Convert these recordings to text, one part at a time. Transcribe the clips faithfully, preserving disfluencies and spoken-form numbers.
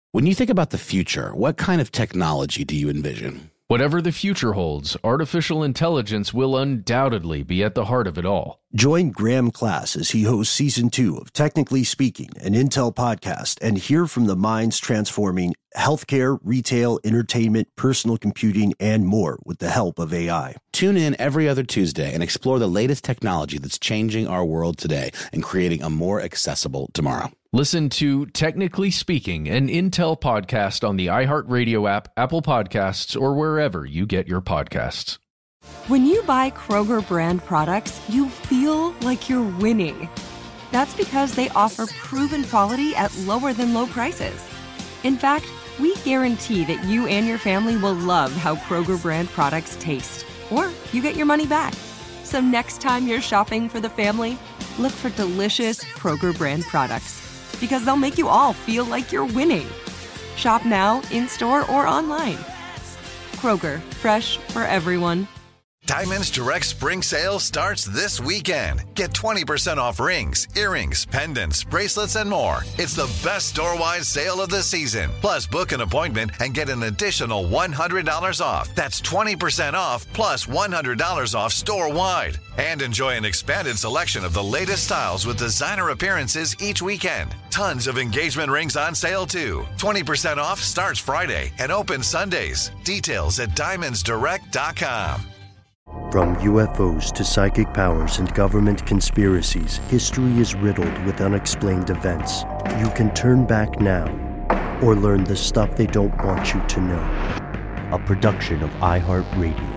When you think about the future, what kind of technology do you envision? Whatever the future holds, artificial intelligence will undoubtedly be at the heart of it all. Join Graham Class as he hosts Season two of Technically Speaking, an Intel podcast, and hear from the minds transforming healthcare, retail, entertainment, personal computing, and more with the help of A I. Tune in every other Tuesday and explore the latest technology that's changing our world today and creating a more accessible tomorrow. Listen to Technically Speaking, an Intel podcast on the iHeartRadio app, Apple Podcasts, or wherever you get your podcasts. When you buy Kroger brand products, you feel like you're winning. That's because they offer proven quality at lower than low prices. In fact, we guarantee that you and your family will love how Kroger brand products taste, or you get your money back. So next time you're shopping for the family, look for delicious Kroger brand products, because they'll make you all feel like you're winning. Shop now, in-store, or online. Kroger, fresh for everyone. Diamonds Direct Spring Sale starts this weekend. Get twenty percent off rings, earrings, pendants, bracelets, and more. It's the best store-wide sale of the season. Plus, book an appointment and get an additional one hundred dollars off. That's twenty percent off plus one hundred dollars off store-wide. And enjoy an expanded selection of the latest styles with designer appearances each weekend. Tons of engagement rings on sale, too. twenty percent off starts Friday and opens Sundays. Details at diamonds direct dot com. From U F Os to psychic powers and government conspiracies, history is riddled with unexplained events. You can turn back now or learn the stuff they don't want you to know. A production of iHeartRadio.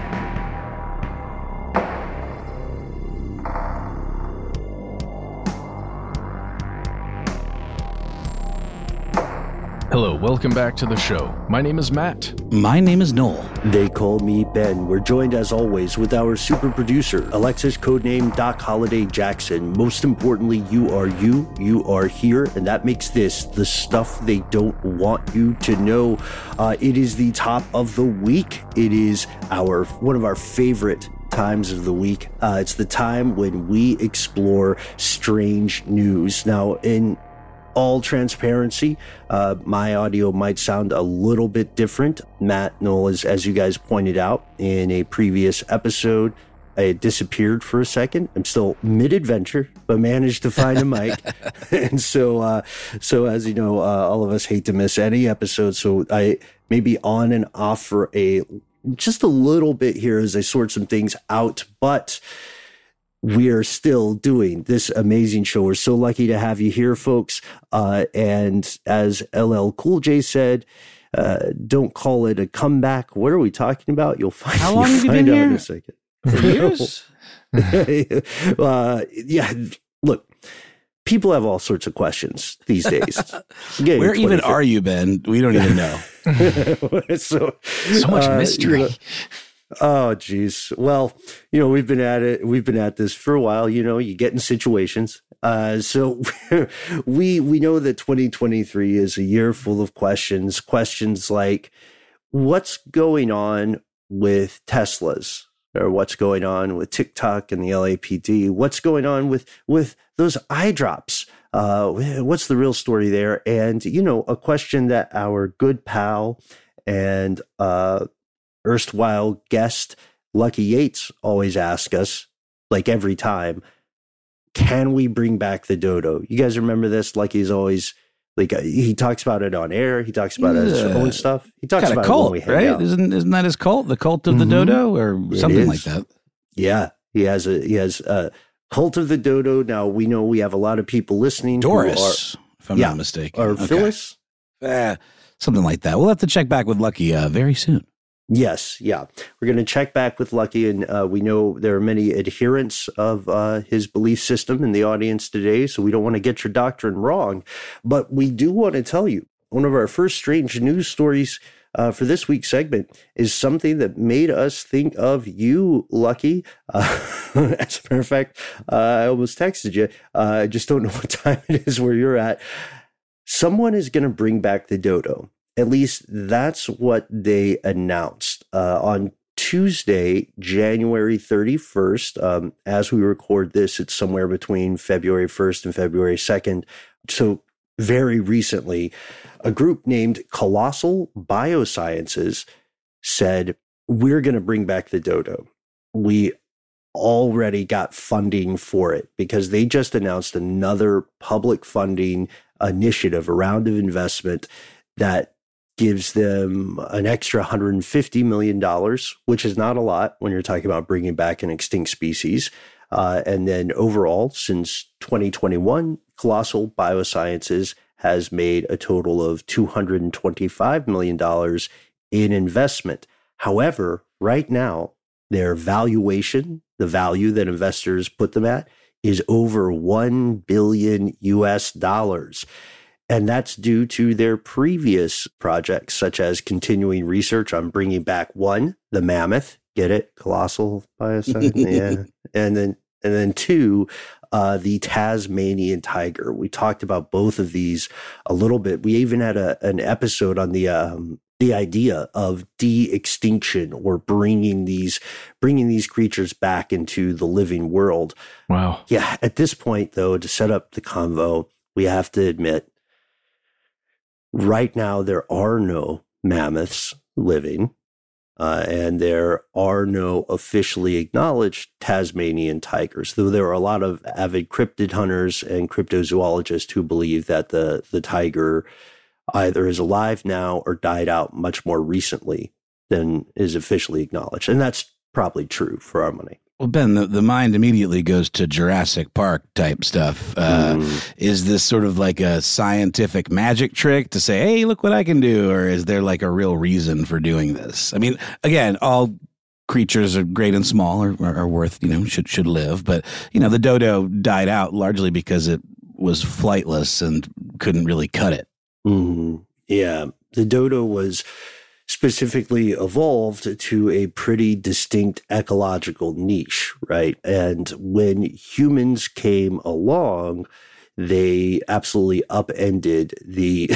Hello, welcome back to the show. My name is Matt. My name is Noel. They call me Ben. We're joined as always with our super producer, Alexis, codename Doc Holiday Jackson. Most importantly, you are you, you are here, and that makes this the stuff they don't want you to know. Uh, it is the top of the week. It is our one of our favorite times of the week. Uh, it's the time when we explore strange news. Now, in all transparency, uh, my audio might sound a little bit different. Matt, Noel, as, as you guys pointed out in a previous episode, I disappeared for a second. I'm still mid-adventure, but managed to find a mic. and so, uh, so as you know, uh, all of us hate to miss any episode. So I may be on and off for a just a little bit here as I sort some things out, but we are still doing this amazing show. We're so lucky to have you here, folks. Uh, and as L L Cool J said, uh, don't call it a comeback. What are we talking about? You'll find, How long have you been out here? in a second. Years? uh, yeah, look, people have all sorts of questions these days. Getting Where even twenty-fifth. are you, Ben? We don't even know. so, So much uh, mystery. You know, oh, geez. Well, you know, we've been at it. We've been at this for a while. You know, you get in situations. Uh, so we we know that twenty twenty-three is a year full of questions. Questions like, what's going on with Teslas? Or what's going on with TikTok and the L A P D? What's going on with with those eye drops? Uh, what's the real story there? And, you know, a question that our good pal and uh erstwhile guest Lucky Yates always ask us, like every time, can we bring back the dodo? You guys remember this? Lucky's always like, uh, he talks about it on air. He talks about yeah. his own stuff. He talks Got about a cult, it when we hang right? out. Isn't isn't that his cult? The cult of Mm-hmm. the dodo, or It something is. like that? Yeah, he has a he has a cult of the dodo. Now we know we have a lot of people listening. Doris, who are, if I'm yeah, not mistaken, or okay. Phyllis. Eh, something like that. We'll have to check back with Lucky uh, very soon. Yes, yeah. We're going to check back with Lucky, and uh, we know there are many adherents of uh, his belief system in the audience today, so we don't want to get your doctrine wrong. But we do want to tell you, one of our first strange news stories uh, for this week's segment is something that made us think of you, Lucky. Uh, as a matter of fact, uh, I almost texted you. Uh, I just don't know what time it is where you're at. Someone is going to bring back the dodo. At least that's what they announced uh, on Tuesday, January thirty-first. Um, as we record this, it's somewhere between February first and February second. So very recently, a group named Colossal Biosciences said, we're going to bring back the dodo. We already got funding for it because they just announced another public funding initiative, a round of investment that gives them an extra one hundred fifty million dollars, which is not a lot when you're talking about bringing back an extinct species. Uh, and then overall, since twenty twenty-one, Colossal Biosciences has made a total of two hundred twenty-five million dollars in investment. However, right now, their valuation, the value that investors put them at, is over one billion U S dollars. And that's due to their previous projects, such as continuing research on bringing back one, the mammoth, get it? Colossal Biosciences, yeah. And then, and then two, uh, the Tasmanian tiger. We talked about both of these a little bit. We even had a, an episode on the, um, the idea of de-extinction or bringing these bringing these creatures back into the living world. Wow. Yeah. At this point, though, to set up the convo, we have to admit, right now there are no mammoths living, uh, and there are no officially acknowledged Tasmanian tigers, though there are a lot of avid cryptid hunters and cryptozoologists who believe that the, the tiger either is alive now or died out much more recently than is officially acknowledged. And that's probably true for our money. Well, Ben, the, the mind immediately goes to Jurassic Park type stuff. Uh, mm. Is this sort of like a scientific magic trick to say, hey, look what I can do? Or is there like a real reason for doing this? I mean, again, all creatures are great and small or are, are worth, you know, should should live. But, you know, the dodo died out largely because it was flightless and couldn't really cut it. Mm, yeah, the dodo was specifically evolved to a pretty distinct ecological niche, right? And when humans came along, they absolutely upended the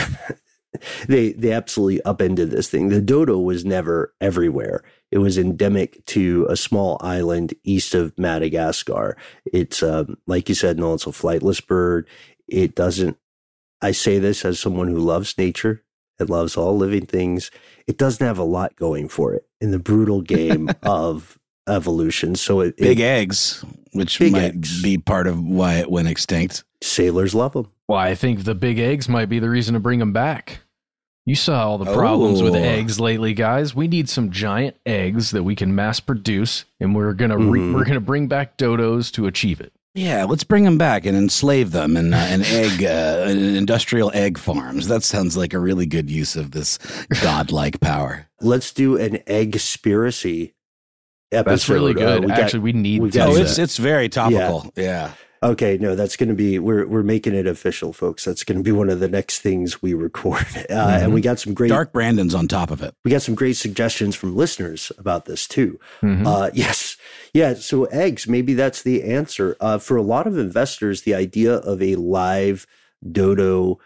they they absolutely upended this thing. The dodo was never everywhere. It was endemic to a small island east of Madagascar. It's um, like you said, Noel, it's a flightless bird. It doesn't. I say this as someone who loves nature and loves all living things. It doesn't have a lot going for it in the brutal game of evolution. So it, big it, eggs, which big might eggs. be part of why it went extinct. Sailors love them. Well, I think the big eggs might be the reason to bring them back. You saw all the problems oh. with eggs lately, guys. We need some giant eggs that we can mass produce, and we're gonna re- mm. we're gonna bring back dodos to achieve it. Yeah, let's bring them back and enslave them in uh, an egg, uh, industrial egg farms. That sounds like a really good use of this godlike power. Let's do an egg-spiracy episode. That's really good. Uh, we Actually, got, we need we to got, Oh, do it's that. it's very topical. Yeah. yeah. Okay, no, that's going to be, we're we're making it official, folks. That's going to be one of the next things we record. Uh, mm-hmm. And we got some great... Dark Brandon's on top of it. We got some great suggestions from listeners about this, too. Mm-hmm. Uh, yes. Yeah, so eggs, maybe that's the answer. Uh, for a lot of investors, the idea of a live dodo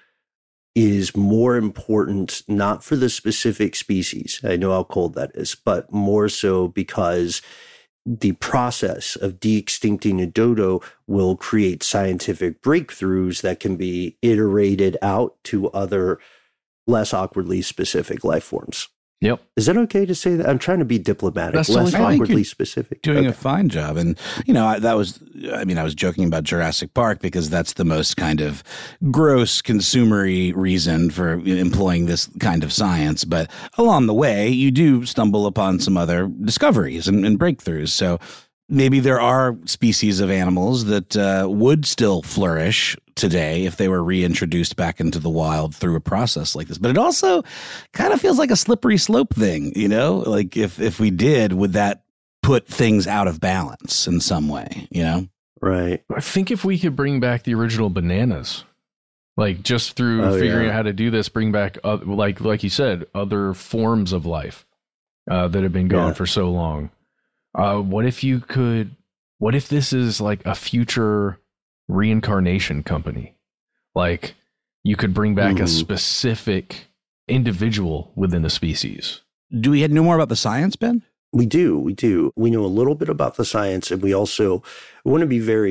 is more important, not for the specific species. I know how cold that is, but more so because the process of de-extincting a dodo will create scientific breakthroughs that can be iterated out to other less awkwardly specific life forms. Yep. Is that okay to say that? I'm trying to be diplomatic, That's less totally awkwardly specific. Doing Okay. a fine job. And, you know, I, that was, I mean, I was joking about Jurassic Park because that's the most kind of gross consumery reason for employing this kind of science. But along the way, you do stumble upon some other discoveries and, and breakthroughs. So maybe there are species of animals that uh, would still flourish today if they were reintroduced back into the wild through a process like this. But it also kind of feels like a slippery slope thing, you know, like if, if we did, would that put things out of balance in some way, you know? Right. I think if we could bring back the original bananas, like just through Oh, figuring yeah. out how to do this, bring back, uh, like like you said, other forms of life uh, that have been gone Yeah. for so long. Uh, what if you could, what if this is like a future reincarnation company? Like you could bring back Mhm. a specific individual within a species. Do we know more about the science, Ben? We do. We do. We know a little bit about the science, and we also want to be very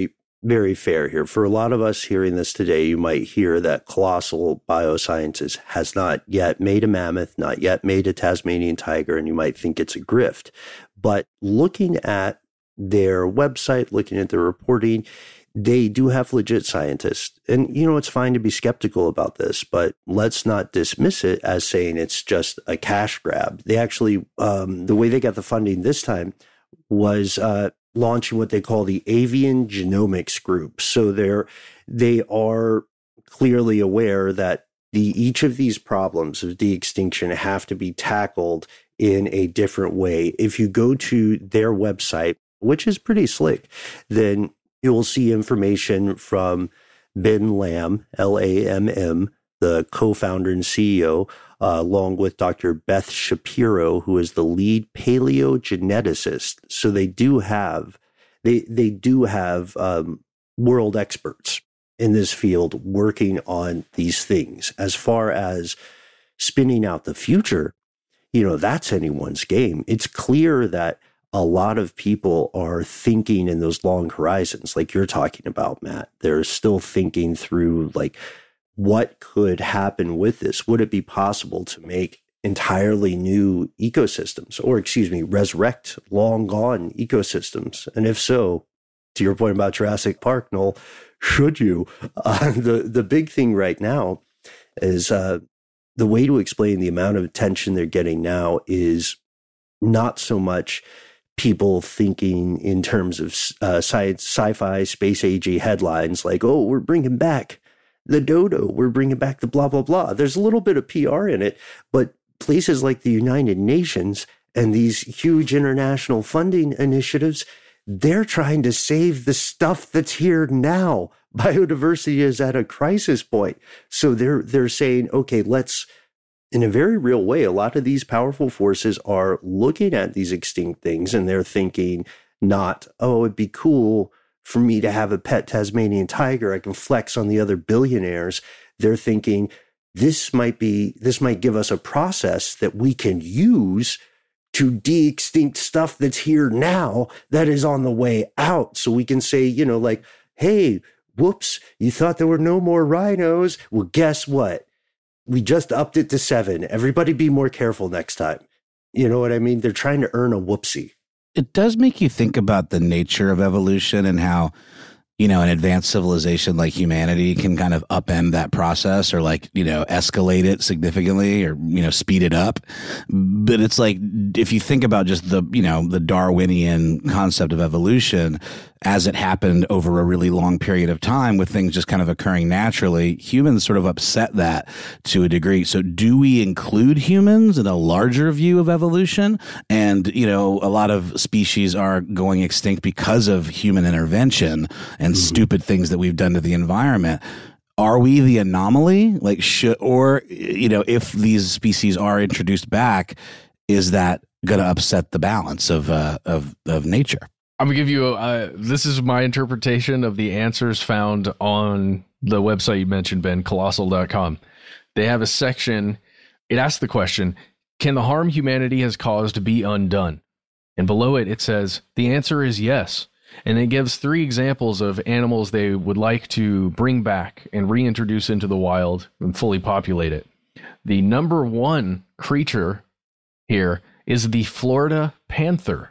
very fair here. For a lot of us hearing this today, you might hear that Colossal Biosciences has not yet made a mammoth, not yet made a Tasmanian tiger, and you might think it's a grift. But looking at their website, looking at their reporting, they do have legit scientists. And, you know, it's fine to be skeptical about this, but let's not dismiss it as saying it's just a cash grab. They actually, um, the way they got the funding this time was uh, launching what they call the Avian Genomics Group. So they're, they are clearly aware that the each of these problems of de-extinction have to be tackled in a different way. If you go to their website, which is pretty slick, then you will see information from Ben Lamb, L A M M, the co-founder and C E O, uh, along with Doctor Beth Shapiro, who is the lead paleogeneticist. So they do have, they they do have um, world experts in this field working on these things. As far as spinning out the future, you know, that's anyone's game. It's clear that a lot of people are thinking in those long horizons, like you're talking about, Matt. They're still thinking through, like, what could happen with this? Would it be possible to make entirely new ecosystems, or, excuse me, resurrect long gone ecosystems? And if so, to your point about Jurassic Park, Noel, should you? Uh, the, the big thing right now is uh, the way to explain the amount of attention they're getting now is not so much people thinking in terms of uh, science, sci-fi, space-agey headlines like, oh, we're bringing back the dodo, we're bringing back the blah, blah, blah. There's a little bit of P R in it, but places like the United Nations and these huge international funding initiatives, they're trying to save the stuff that's here now. Biodiversity is at a crisis point. So they're they're saying, okay, let's, in a very real way, a lot of these powerful forces are looking at these extinct things and they're thinking not, oh, it'd be cool for me to have a pet Tasmanian tiger. I can flex on the other billionaires. They're thinking this might be, this might give us a process that we can use to de-extinct stuff that's here now that is on the way out. So we can say, you know, like, hey, whoops, you thought there were no more rhinos. Well, guess what? We just upped it to seven. Everybody be more careful next time. You know what I mean? They're trying to earn a whoopsie. It does make you think about the nature of evolution and how, you know, an advanced civilization like humanity can kind of upend that process or, like, you know, escalate it significantly or, you know, speed it up. But it's like, if you think about just the, you know, the Darwinian concept of evolution as it happened over a really long period of time with things just kind of occurring naturally, humans sort of upset that to a degree. So do we include humans in a larger view of evolution? And, you know, a lot of species are going extinct because of human intervention and mm-hmm. stupid things that we've done to the environment. Are we the anomaly? Like, should, or, you know, if these species are introduced back, is that going to upset the balance of, uh, of, of nature? I'm going to give you a, uh, this is my interpretation of the answers found on the website you mentioned, Ben, colossal dot com. They have a section, it asks the question, can the harm humanity has caused be undone? And below it, it says, the answer is yes. And it gives three examples of animals they would like to bring back and reintroduce into the wild and fully populate it. The number one creature here is the Florida panther.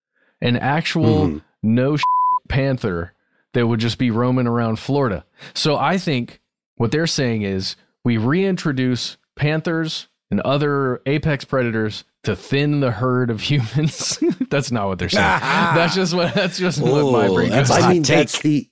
An actual mm-hmm. no shit panther that would just be roaming around Florida. So I think what they're saying is we reintroduce panthers and other apex predators to thin the herd of humans. That's not what they're saying. that's just what that's just Ooh, what my brain goes. I mean, take. That's the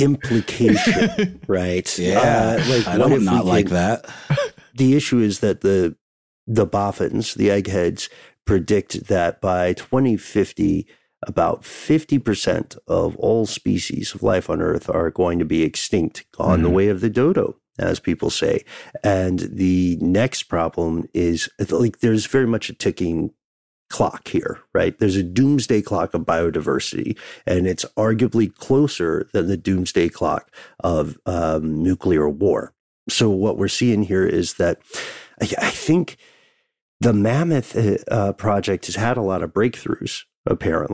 implication, right? Yeah, uh, like, I don't not like can, that. The issue is that the the boffins, the eggheads, predict that by twenty fifty, about fifty percent of all species of life on Earth are going to be extinct, on mm-hmm. the way of the dodo, as people say. And the next problem is, like, there's very much a ticking clock here, right? There's a doomsday clock of biodiversity, and it's arguably closer than the doomsday clock of um, nuclear war. So what we're seeing here is that I, I think the Mammoth uh, project has had a lot of breakthroughs, apparently.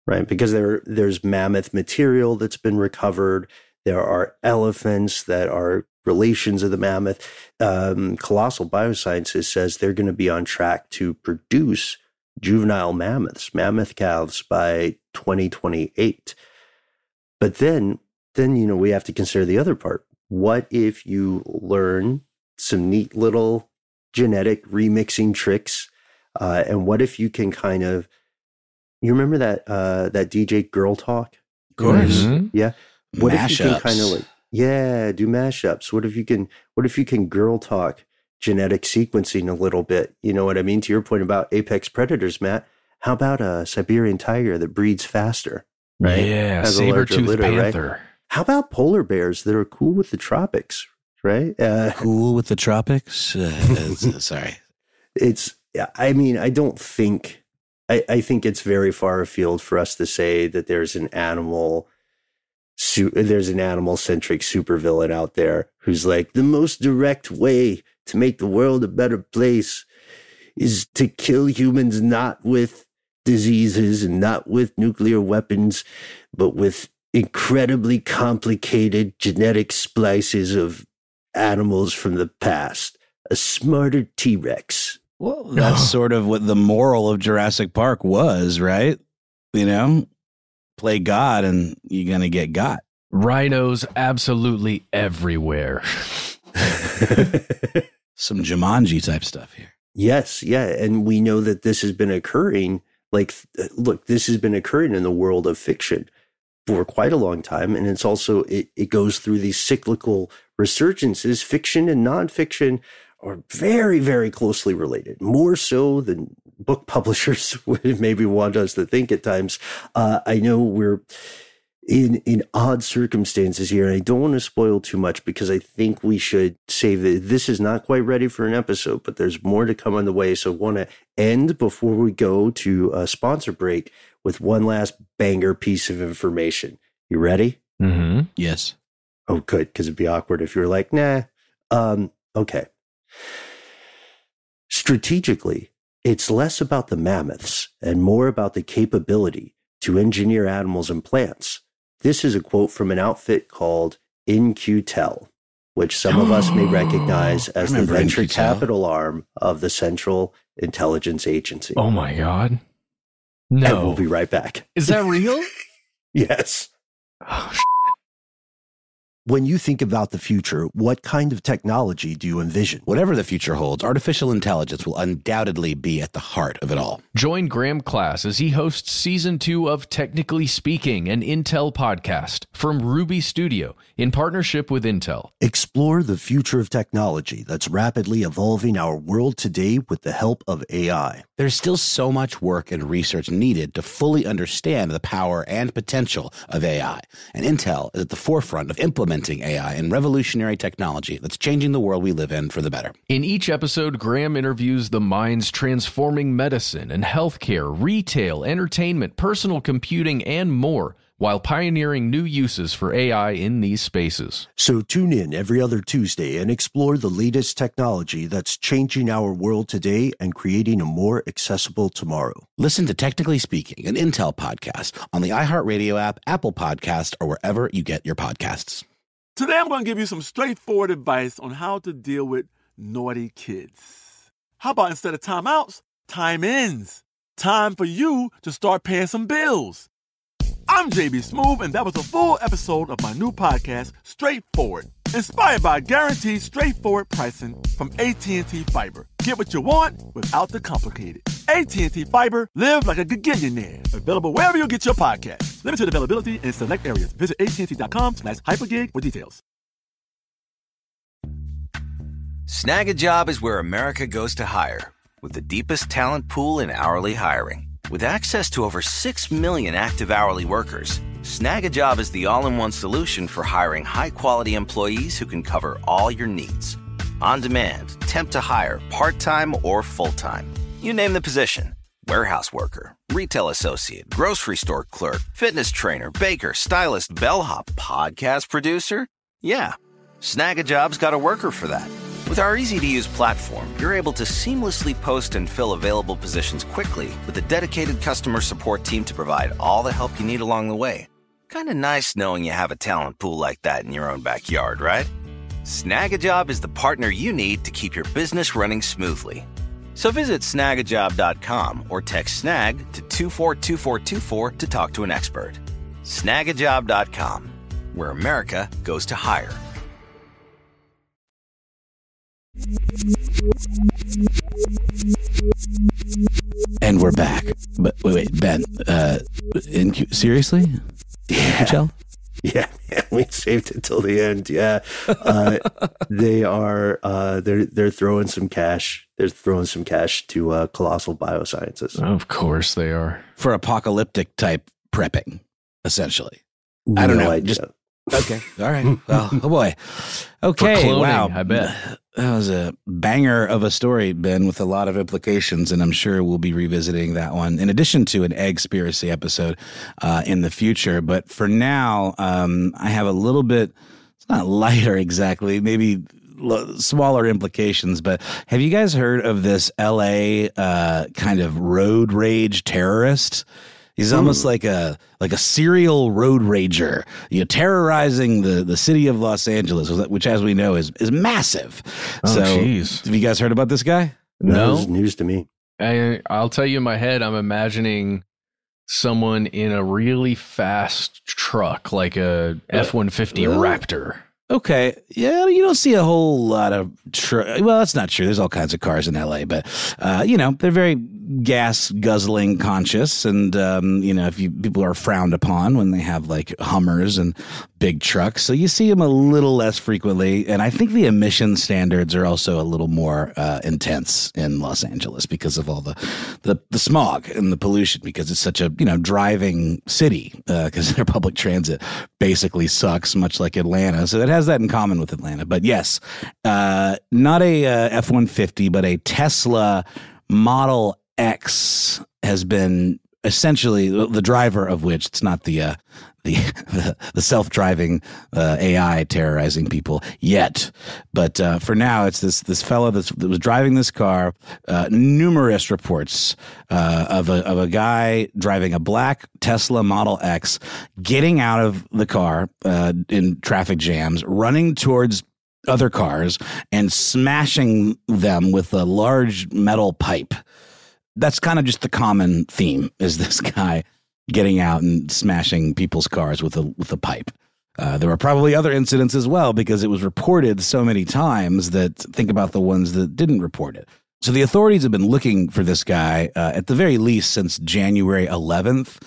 right? Because there there's mammoth material that's been recovered. There are elephants that are relations of the mammoth. Um, Colossal Biosciences says they're going to be on track to produce juvenile mammoths, mammoth calves by twenty twenty-eight. But then, then, you know, we have to consider the other part. What if you learn some neat little genetic remixing tricks? Uh, and what if you can kind of, you remember that uh, that D J Girl Talk? Of course. Mm-hmm. Yeah. What Mashups. if you can kind of like, yeah, do mashups? What if you can, what if you can girl talk genetic sequencing a little bit? You know what I mean? To your point about apex predators, Matt, how about a Siberian tiger that breeds faster? Right? Yeah, Has a larger saber-toothed litter, right? panther. How about polar bears that are cool with the tropics? Right? Uh, Cool with the tropics. Uh, it's- sorry. it's, I mean, I don't think, I, I think it's very far afield for us to say that there's an animal, su- there's an animal centric supervillain out there who's like, the most direct way to make the world a better place is to kill humans, not with diseases and not with nuclear weapons, but with incredibly complicated genetic splices of animals from the past. A smarter T-Rex. Well, that's sort of what the moral of Jurassic Park was, right? You know, play God and you're going to get got. Rhinos absolutely everywhere. Some Jumanji type stuff here. Yes, yeah. And we know that this has been occurring. Like, look, this has been occurring in the world of fiction for quite a long time. And it's also, it, it goes through these cyclical resurgences. Fiction and nonfiction are very, very closely related, more so than book publishers would maybe want us to think at times. Uh, I know we're in, in odd circumstances here, and I don't want to spoil too much because I think we should save it. This is not quite ready for an episode, but there's more to come on the way. So I want to end before we go to a sponsor break with one last banger piece of information. You ready? Mm-hmm. Yes. Oh, good, because it'd be awkward if you were like, nah. Um, okay. Strategically, it's less about the mammoths and more about the capability to engineer animals and plants. This is a quote from an outfit called In Q Tel, which some of us may recognize as the venture In Q Tel. capital arm of the Central Intelligence Agency. Oh my God. And No. we'll be right back. Is that real? Yes. Oh, When you think about the future, what kind of technology do you envision? Whatever the future holds, artificial intelligence will undoubtedly be at the heart of it all. Join Graham Class as he hosts season two of Technically Speaking, an Intel podcast from Ruby Studio in partnership with Intel. Explore the future of technology that's rapidly evolving our world today with the help of A I. There's still so much work and research needed to fully understand the power and potential of A I. And Intel is at the forefront of implementing A I and revolutionary technology that's changing the world we live in for the better. In each episode, Graham interviews the minds transforming medicine and healthcare, retail, entertainment, personal computing, and more, while pioneering new uses for A I in these spaces. So tune in every other Tuesday and explore the latest technology that's changing our world today and creating a more accessible tomorrow. Listen to Technically Speaking, an Intel podcast on the iHeartRadio app, Apple Podcast, or wherever you get your podcasts. Today I'm going to give you some straightforward advice on how to deal with naughty kids. How about instead of timeouts, time ins? Time for you to start paying some bills. I'm J B Smoove, and that was a full episode of my new podcast, Straightforward, inspired by guaranteed straightforward pricing from A T and T Fiber. Get what you want without the complicated. A T and T Fiber, live like a gigillionaire. Available wherever you get your podcast. Limited availability in select areas. Visit A T and T.com slash hypergig for details. Snag a Job is where America goes to hire, with the deepest talent pool in hourly hiring. With access to over six million active hourly workers, Snag a Job is the all-in-one solution for hiring high-quality employees who can cover all your needs. On demand, temp to hire, part-time or full-time. You name the position. Warehouse worker, retail associate, grocery store clerk, fitness trainer, baker, stylist, bellhop, podcast producer. Yeah, Snag a Job's got a worker for that. With our easy-to-use platform, you're able to seamlessly post and fill available positions quickly with a dedicated customer support team to provide all the help you need along the way. Kind of nice knowing you have a talent pool like that in your own backyard, right? Snag a Job is the partner you need to keep your business running smoothly. So visit snag a job dot com or text snag to two four two four two four to talk to an expert. snag a job dot com, where America goes to hire. And we're back. But wait, wait Ben, uh, in, seriously? Yeah. Michelle? Yeah, man, we saved it till the end. Yeah, uh, they are. Uh, they're they're throwing some cash. They're throwing some cash to uh, Colossal Biosciences. Of course they are. For apocalyptic type prepping, essentially. No I don't know. idea. Just, okay. All right. Well, oh boy. Okay. For cloning, wow. I bet. That was a banger of a story, Ben, with a lot of implications, and I'm sure we'll be revisiting that one in addition to an Eggspiracy episode uh, in the future. But for now, um, I have a little bit, it's not lighter exactly, maybe l- smaller implications, but have you guys heard of this L A uh, kind of road rage terrorist? He's almost like a like a serial road rager, you know, terrorizing the, the city of Los Angeles, which, as we know, is is massive. Oh, so, jeez. have you guys heard about this guy? That No. was news to me. I, I'll tell you in my head, I'm imagining someone in a really fast truck, like a F one fifty really? Raptor. Okay, yeah, you don't see a whole lot of. Tr- well, that's not true. There's all kinds of cars in L A, but uh, you know, they're very gas guzzling conscious, and um, you know, if you people are frowned upon when they have like Hummers and big trucks, so you see them a little less frequently. And I think the emission standards are also a little more uh, intense in Los Angeles because of all the, the the smog and the pollution, because it's such a you know driving city, because uh, their public transit basically sucks, much like Atlanta. So it has that in common with Atlanta. But yes, uh, not a uh, F one fifty, but a Tesla Model X has been essentially the driver of which it's not the uh, the the, the self-driving uh, A I terrorizing people yet, but uh, for now it's this this fellow that's, that was driving this car. Uh, numerous reports uh, of a of a guy driving a black Tesla Model X, getting out of the car uh, in traffic jams, running towards other cars and smashing them with a large metal pipe. That's kind of just the common theme, is this guy getting out and smashing people's cars with a with a pipe. Uh, there were probably other incidents as well, because it was reported so many times that think about the ones that didn't report it. So the authorities have been looking for this guy uh, at the very least since January eleventh,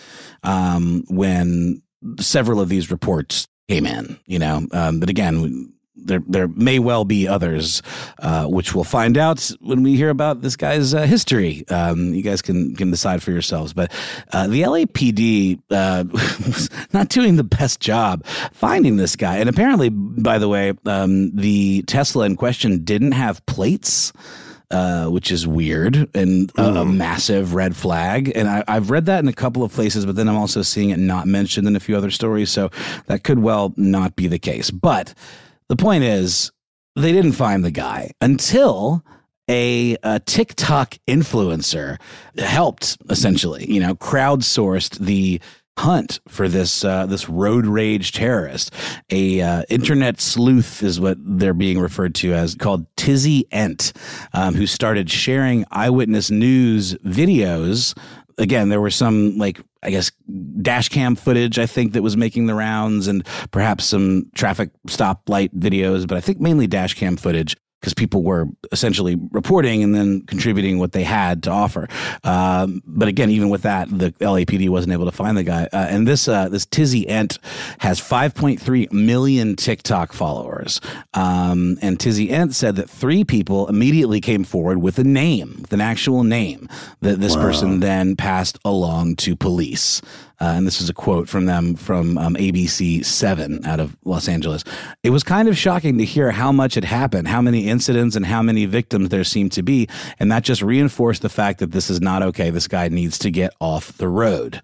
um, when several of these reports came in. You know, um, but again, There, there may well be others, uh, which we'll find out when we hear about this guy's uh, history. Um, you guys can can decide for yourselves. But uh, the L A P D uh, was not doing the best job finding this guy. And apparently, by the way, um, the Tesla in question didn't have plates, uh, which is weird and a, a massive red flag. And I, I've read that in a couple of places, but then I'm also seeing it not mentioned in a few other stories. So that could well not be the case. But the point is, they didn't find the guy until a, a TikTok influencer helped, essentially, you know, crowdsourced the hunt for this uh, this road rage terrorist. A uh, internet sleuth is what they're being referred to as, called Tizzy Ent, um, who started sharing eyewitness news videos. Again, there were some, like, I guess, dash cam footage, I think, that was making the rounds, and perhaps some traffic stoplight videos, but I think mainly dash cam footage, because people were essentially reporting and then contributing what they had to offer. Um, but again, even with that, the L A P D wasn't able to find the guy. Uh, and this uh, this Tizzy Ent has five point three million TikTok followers. Um, and Tizzy Ent said that three people immediately came forward with a name, with an actual name, that this wow. person then passed along to police. Uh, and this is a quote from them from um, A B C seven out of Los Angeles. It was kind of shocking to hear how much had happened, how many incidents and how many victims there seemed to be. And that just reinforced the fact that this is not okay. This guy needs to get off the road.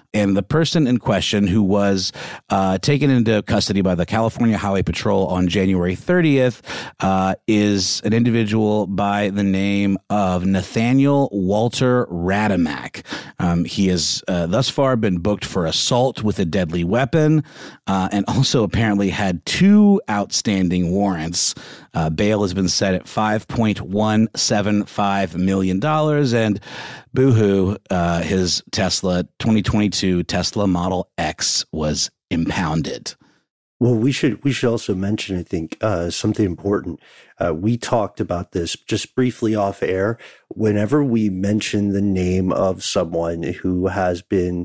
and the person in question, who was uh, taken into custody by the California Highway Patrol on January thirtieth, uh, is an individual by the name of Nathaniel Walter Rademack. Um, he has uh, thus far been booked for assault with a deadly weapon, uh, and also apparently had two outstanding warrants. Uh, bail has been set at five point one seven five million dollars, and boohoo, uh, his Tesla twenty twenty-two Tesla Model X was impounded. Well, we should we should also mention, I think, uh, something important. Uh, we talked about this just briefly off air. Whenever we mention the name of someone who has been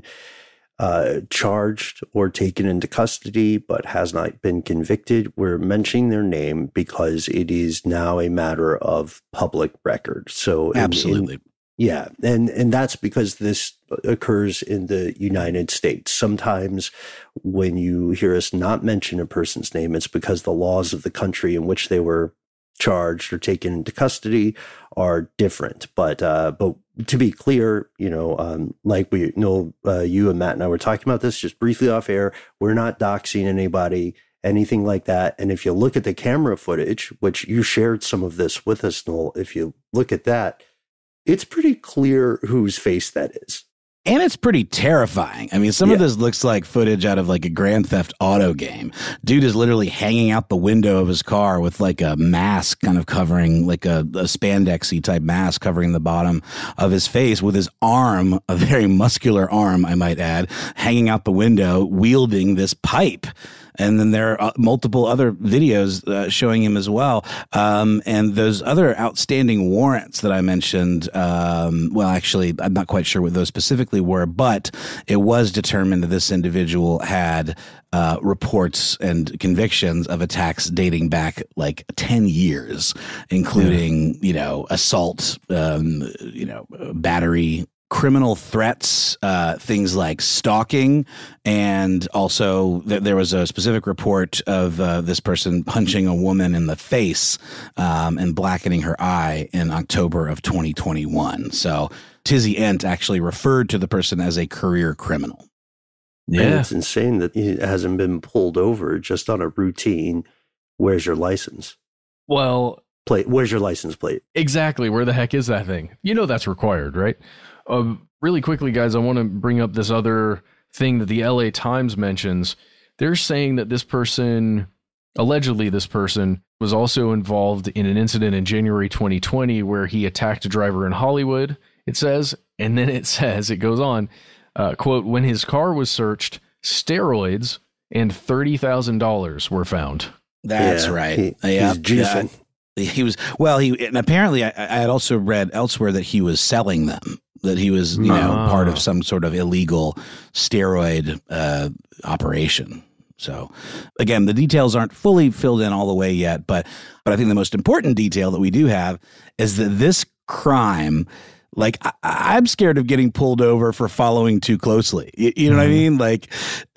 uh, charged or taken into custody but has not been convicted, we're mentioning their name because it is now a matter of public record. So absolutely. In, in, yeah. And, and that's because this occurs in the United States. Sometimes when you hear us not mention a person's name, it's because the laws of the country in which they were charged or taken into custody are different. But, uh, but to be clear, you know, um, like we know, uh, you and Matt and I were talking about this just briefly off air. We're not doxing anybody, anything like that. And if you look at the camera footage, which you shared some of this with us, Noel, if you look at that, it's pretty clear whose face that is. And it's pretty terrifying. I mean, some yeah. of this looks like footage out of like a Grand Theft Auto game. Dude is literally hanging out the window of his car with like a mask kind of covering, like a, a spandexy type mask covering the bottom of his face, with his arm, a very muscular arm, I might add, hanging out the window, wielding this pipe. And then there are multiple other videos uh, showing him as well. Um, and those other outstanding warrants that I mentioned, um, well, actually, I'm not quite sure what those specifically were, but it was determined that this individual had uh, reports and convictions of attacks dating back like ten years, including, yeah. you know, assault, um, you know, battery, criminal threats, uh, things like stalking, and also th- there was a specific report of uh, this person punching a woman in the face um, and blackening her eye in October of twenty twenty-one. So Tizzy Ent actually referred to the person as a career criminal. Yeah, and it's Yeah. insane that he hasn't been pulled over just on a routine. Where's your license Well, plate? Where's your license plate? exactly. Where the heck is that thing? You know that's required, right? Um, really quickly, guys, I want to bring up this other thing that the L A Times mentions. They're saying that this person, allegedly this person, was also involved in an incident in January twenty twenty where he attacked a driver in Hollywood, it says. And then it says, it goes on, uh, quote, when his car was searched, steroids and thirty thousand dollars were found. That's Yeah, right. he- yeah, he's juicing. yeah. He was, well, he, and apparently I, I had also read elsewhere that he was selling them, that he was, you know, Ah. part of some sort of illegal steroid uh, operation. So again, the details aren't fully filled in all the way yet, but, but I think the most important detail that we do have is that this crime, like, I, I'm scared of getting pulled over for following too closely. You, you know mm. what I mean? Like,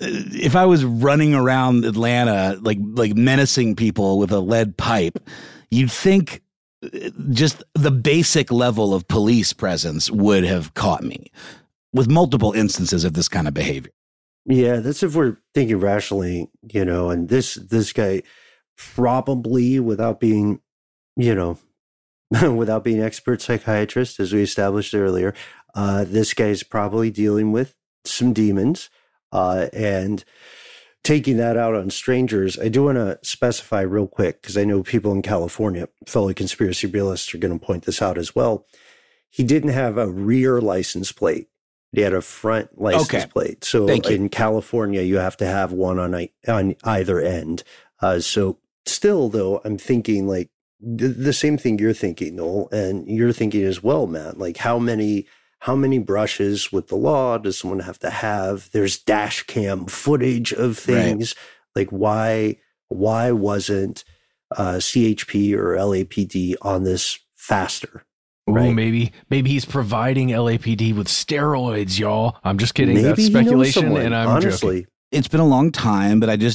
if I was running around Atlanta, like, like menacing people with a lead pipe, you'd think just the basic level of police presence would have caught me with multiple instances of this kind of behavior. Yeah, that's if we're thinking rationally, you know, and this this guy probably, without being, you know, without being expert psychiatrist, as we established earlier, uh, this guy's probably dealing with some demons uh, and taking that out on strangers. I do want to specify real quick, because I know people in California, fellow conspiracy realists, are going to point this out as well. He didn't have a rear license plate. He had a front license Okay. plate. So Thank you. in California, you have to have one on, a, on either end. Uh, so still, though, I'm thinking like the, the same thing you're thinking, Noel, and you're thinking as well, Matt. Like how many how many brushes with the law does someone have to have? There's dash cam footage of things. Right. Like why why wasn't uh, C H P or L A P D on this faster? Ooh, Right. maybe maybe he's providing L A P D with steroids, y'all. I'm just kidding. Maybe That's he knows speculation, someone, and I'm honestly. joking. It's been a long time, but I just,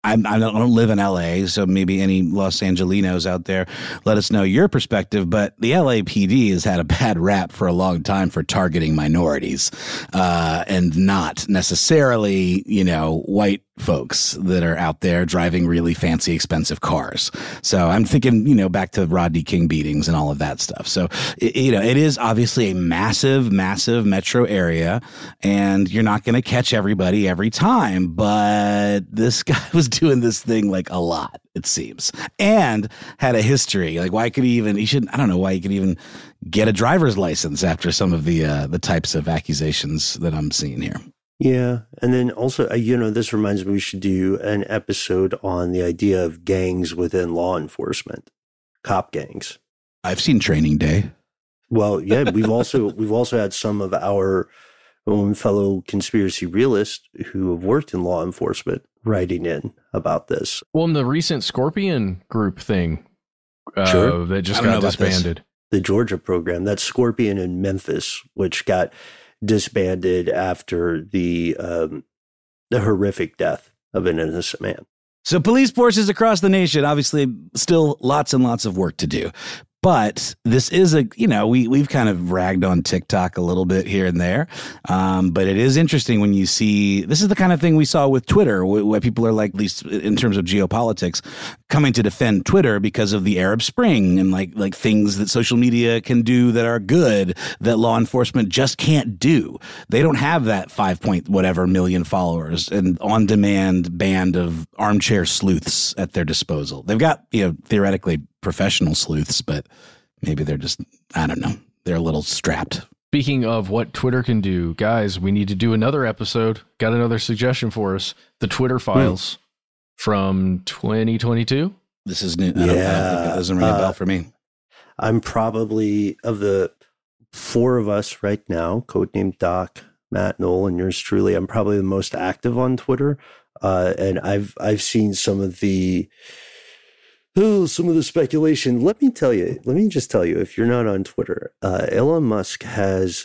I'm, I don't live in L A, so maybe any Los Angelinos out there, let us know your perspective. But the L A P D has had a bad rap for a long time for targeting minorities, uh, and not necessarily, you know, white folks that are out there driving really fancy, expensive cars. So I'm thinking, you know, back to Rodney King beatings and all of that stuff. So, it, you know, it is obviously a massive, massive metro area, and you're not going to catch everybody every time. But this guy was doing this thing like a lot, it seems, and had a history. Like, why could he even, he should, I don't know why he could even get a driver's license after some of the, uh, the types of accusations that I'm seeing here. Yeah. And then also, uh, you know, this reminds me we should do an episode on the idea of gangs within law enforcement, cop gangs. I've seen Training Day. Well, yeah, we've also we've also had some of our own fellow conspiracy realists who have worked in law enforcement writing in about this. Well, in the recent Scorpion group thing uh, Sure. that just got disbanded. The Georgia program, that's Scorpion in Memphis, which got disbanded after the um, the horrific death of an innocent man. So police forces across the nation, obviously still lots and lots of work to do. But this is a, you know, we, we've kind of ragged on TikTok a little bit here and there. Um, but it is interesting when you see, this is the kind of thing we saw with Twitter, where, where people are like, at least in terms of geopolitics, coming to defend Twitter because of the Arab Spring and like, like things that social media can do that are good that law enforcement just can't do. They don't have that five point whatever million followers and on demand band of armchair sleuths at their disposal. They've got, you know, theoretically professional sleuths, but maybe they're just, I don't know, they're a little strapped. Speaking of what Twitter can do, guys, we need to do another episode. Got another suggestion for us. The Twitter files hmm. from twenty twenty-two. This is new. I don't, yeah. I don't think that doesn't ring a bell uh, for me. I'm probably, of the four of us right now, codename Doc, Matt, Noel, and yours truly, I'm probably the most active on Twitter. Uh, and I've I've seen some of the Oh, some of the speculation. Let me tell you, let me just tell you, if you're not on Twitter, uh, Elon Musk has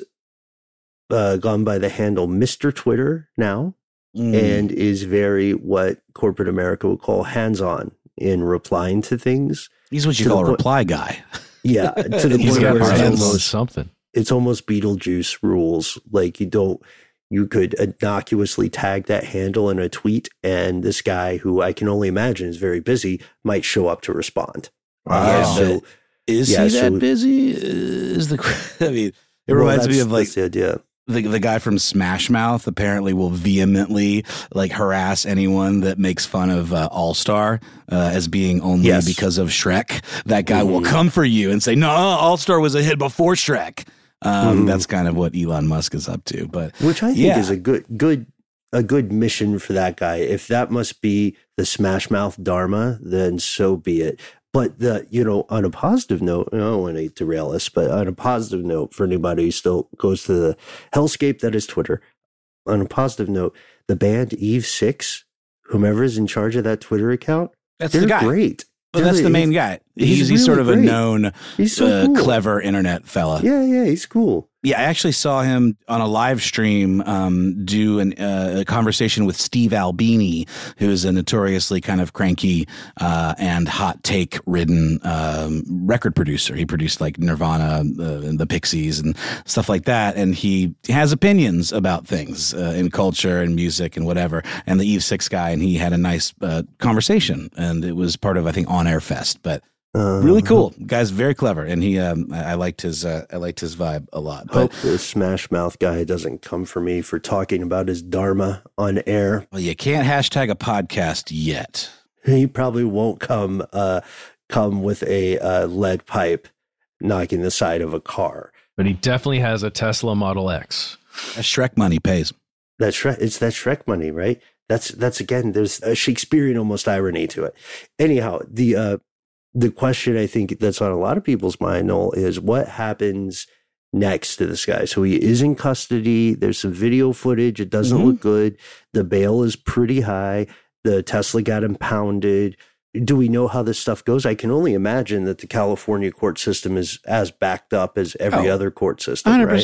uh, gone by the handle Mister Twitter now mm. and is very what corporate America would call hands-on in replying to things. He's what you call a reply guy. Yeah, to the point where it's almost something. It's almost Beetlejuice rules. Like you don't. You could innocuously tag that handle in a tweet, and this guy, who I can only imagine is very busy, might show up to respond. Wow. Yeah, so, is yeah, he that so, busy? Is the I mean, it well, reminds me of like the idea. The, the guy from Smash Mouth apparently will vehemently like harass anyone that makes fun of uh, All Star uh, as being only yes. because of Shrek. That guy mm. will come for you and say, "No, All Star was a hit before Shrek." Um, mm. That's kind of what Elon Musk is up to, but which I think yeah. is a good, good, a good mission for that guy. If that must be the Smash Mouth Dharma, then so be it. But the, you know, on a positive note, I don't want to derail us, but on a positive note for anybody who still goes to the hellscape that is Twitter, on a positive note, the band Eve Six, whomever is in charge of that Twitter account, that's they're the guy. great. Well, that's the main guy. He's he's, he's really sort of great. a known, he's so uh, cool. clever internet fella. Yeah, yeah, he's cool. Yeah, I actually saw him on a live stream um, do an, uh, a conversation with Steve Albini, who is a notoriously kind of cranky uh, and hot take ridden um, record producer. He produced like Nirvana, uh, and the Pixies, and stuff like that. And he has opinions about things uh, in culture and music and whatever. And the Eve Six guy, and he had a nice uh, conversation, and it was part of I think On Air Fest, but. Uh, really cool. Guy's very clever, and he um, I, I liked his uh, I liked his vibe a lot. Hope the Smash Mouth guy doesn't come for me for talking about his dharma on air. Well, you can't hashtag a podcast yet. He probably won't come uh, come with a uh, lead pipe knocking the side of a car. But he definitely has a Tesla Model X. That Shrek money pays. That Shrek, it's that Shrek money, right? That's that's again. There's a Shakespearean almost irony to it. Anyhow, the. Uh, The question I think that's on a lot of people's mind, Noel, is what happens next to this guy? So he is in custody. There's some video footage. It doesn't mm-hmm. look good. The bail is pretty high. The Tesla got impounded. Do we know how this stuff goes? I can only imagine that the California court system is as backed up as every oh, other court system. one hundred percent. Right?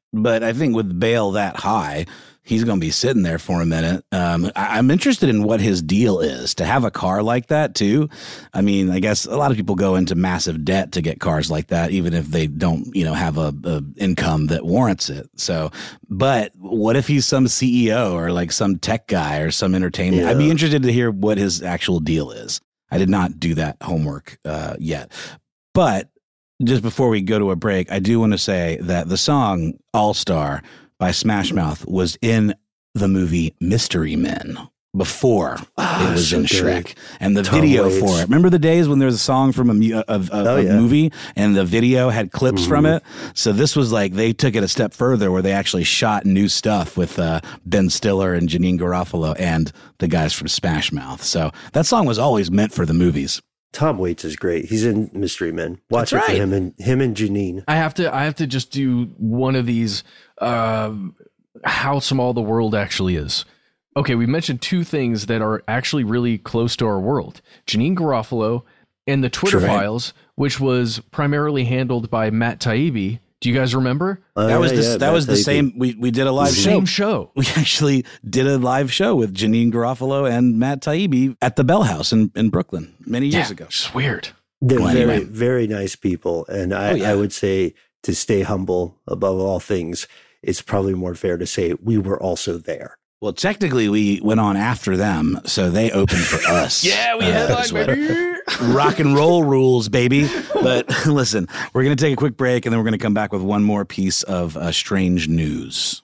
but I think with bail that high, he's going to be sitting there for a minute. Um, I, I'm interested in what his deal is to have a car like that too. I mean, I guess a lot of people go into massive debt to get cars like that, even if they don't, you know, have a, a income that warrants it. So, but what if he's some C E O or like some tech guy or some entertainment? Yeah. I'd be interested to hear what his actual deal is. I did not do that homework uh, yet, but just before we go to a break, I do want to say that the song All Star by Smash Mouth was in the movie Mystery Men before ah, it was so in good. Shrek. And the Tom video Waits. for it. Remember the days when there was a song from a, mu- a, a, Oh, a yeah. movie and the video had clips Mhm. from it? So this was like they took it a step further where they actually shot new stuff with uh, Ben Stiller and Janine Garofalo and the guys from Smash Mouth. So that song was always meant for the movies. Tom Waits is great. He's in Mystery Men. Watch That's it right. for him and him and Janine. I have to I have to just do one of these uh, how small the world actually is. Okay, we mentioned two things that are actually really close to our world. Janine Garofalo and the Twitter Sure. Files, which was primarily handled by Matt Taibbi. Do you guys remember? Oh, That was yeah, the, yeah, that Matt was the Taibbi. same. We, we did a live show. Same show. We actually did a live show with Janine Garofalo and Matt Taibbi at the Bell House in, in Brooklyn many years Yeah, ago. it's weird. They're Well, very, anyway. very nice people. And I, Oh, yeah. I would say to stay humble above all things, it's probably more fair to say we were also there. Well, technically, we went on after them, so they opened for us. Yeah, we Uh, headline, is what- baby. Rock and roll rules, baby. But listen, we're going to take a quick break, and then we're going to come back with one more piece of uh, strange news.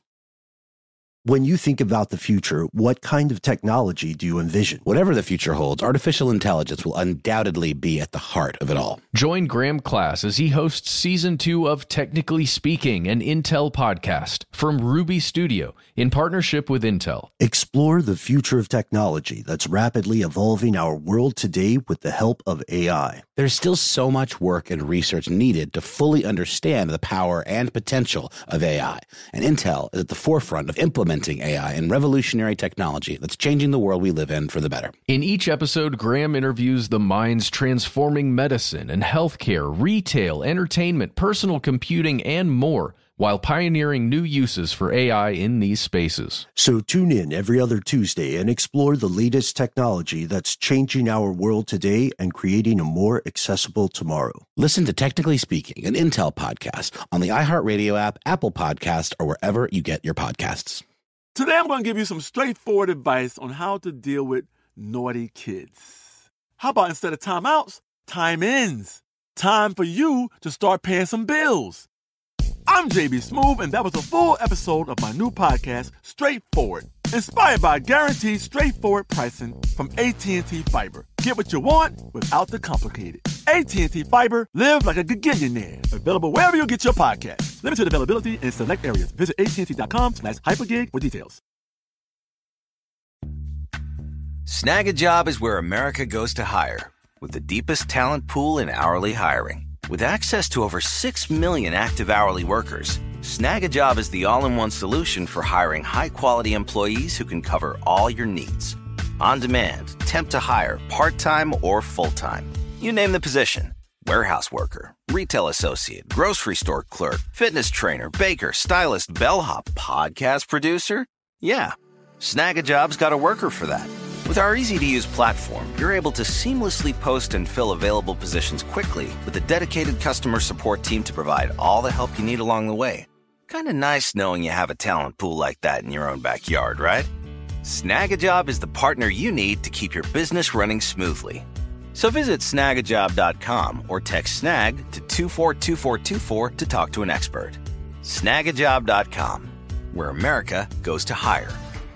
When you think about the future, what kind of technology do you envision? Whatever the future holds, artificial intelligence will undoubtedly be at the heart of it all. Join Graham Class as he hosts season two of Technically Speaking, an Intel podcast from Ruby Studio in partnership with Intel. Explore the future of technology that's rapidly evolving our world today with the help of A I. There's still so much work and research needed to fully understand the power and potential of A I, and Intel is at the forefront of implementing A I and revolutionary technology that's changing the world we live in for the better. In each episode, Graham interviews the minds transforming medicine and healthcare, retail, entertainment, personal computing, and more, while pioneering new uses for A I in these spaces. So tune in every other Tuesday and explore the latest technology that's changing our world today and creating a more accessible tomorrow. Listen to Technically Speaking, an Intel podcast on the iHeartRadio app, Apple Podcast, or wherever you get your podcasts. Today I'm going to give you some straightforward advice on how to deal with naughty kids. How about instead of timeouts, time ins? Time for you to start paying some bills. I'm J B Smoove, and that was a full episode of my new podcast, Straightforward, inspired by guaranteed straightforward pricing from A T and T Fiber. Get what you want without the complicated. A T and T Fiber, live like a gigillionaire. Available wherever you get your podcast. Limited availability in select areas. Visit AT&T.com slash hypergig for details. Snag a Job is where America goes to hire, with the deepest talent pool in hourly hiring. With access to over six million active hourly workers, Snag a Job is the all-in-one solution for hiring high-quality employees who can cover all your needs. On demand, temp to hire, part-time or full-time. You name the position. Warehouse worker, retail associate, grocery store clerk, fitness trainer, baker, stylist, bellhop, podcast producer. Yeah, Snag a Job's got a worker for that. With our easy-to-use platform, you're able to seamlessly post and fill available positions quickly with a dedicated customer support team to provide all the help you need along the way. Kind of nice knowing you have a talent pool like that in your own backyard, right? Snag a Job is the partner you need to keep your business running smoothly. So visit snag a job dot com or text snag to two four two four two four to talk to an expert. snag a job dot com, where America goes to hire.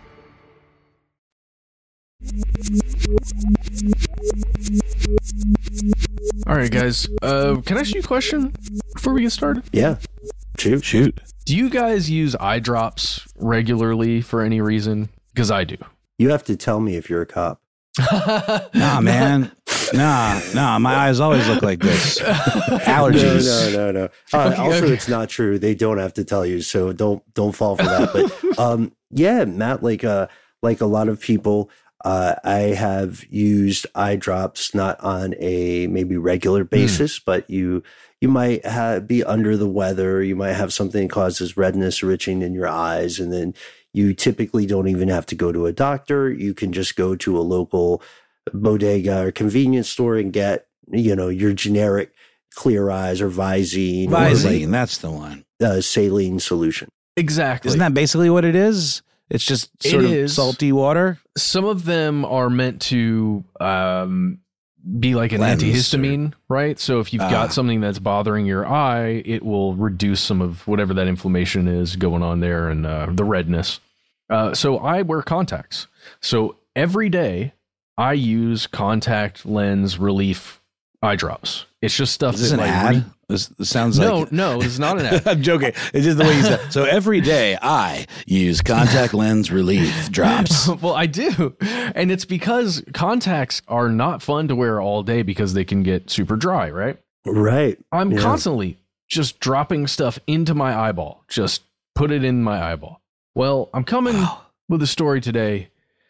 All right, guys. Uh, can I ask you a question before we get started? Yeah. Shoot. Shoot. Do you guys use eye drops regularly for any reason? Because I do. You have to tell me if you're a cop. Nah, man. Nah, nah. My eyes always look like this. Allergies. No, no, no, no. Uh, Okay, also, okay. it's not true. They don't have to tell you, so don't don't fall for that. But um, yeah, Matt, like uh, like a lot of people, uh, I have used eye drops not on a maybe regular basis, but you you might have, be under the weather. You might have something that causes redness or itching in your eyes. And then you typically don't even have to go to a doctor. You can just go to a local bodega or convenience store and get, you know, your generic Clear Eyes or Visine. Visine, like, that's the one. Uh, saline solution. Exactly. Isn't that basically what it is? It's just sort it of is. salty water? Some of them are meant to um, be like an Cleanse antihistamine, right? So if you've Ah. got something that's bothering your eye, it will reduce some of whatever that inflammation is going on there and uh, the redness. Uh, so I wear contacts. So every day I use contact lens relief eye drops. It's just stuff Is this that an like ad? re- This, this sounds no, like... no, it's not an ad. I'm joking. It's just the way you said it. So every day I use contact lens relief drops. Well, I do. And it's because contacts are not fun to wear all day because they can get super dry, right? Right. I'm Yeah. constantly just dropping stuff into my eyeball. Just put it in my eyeball. Well, I'm coming Wow. with a story today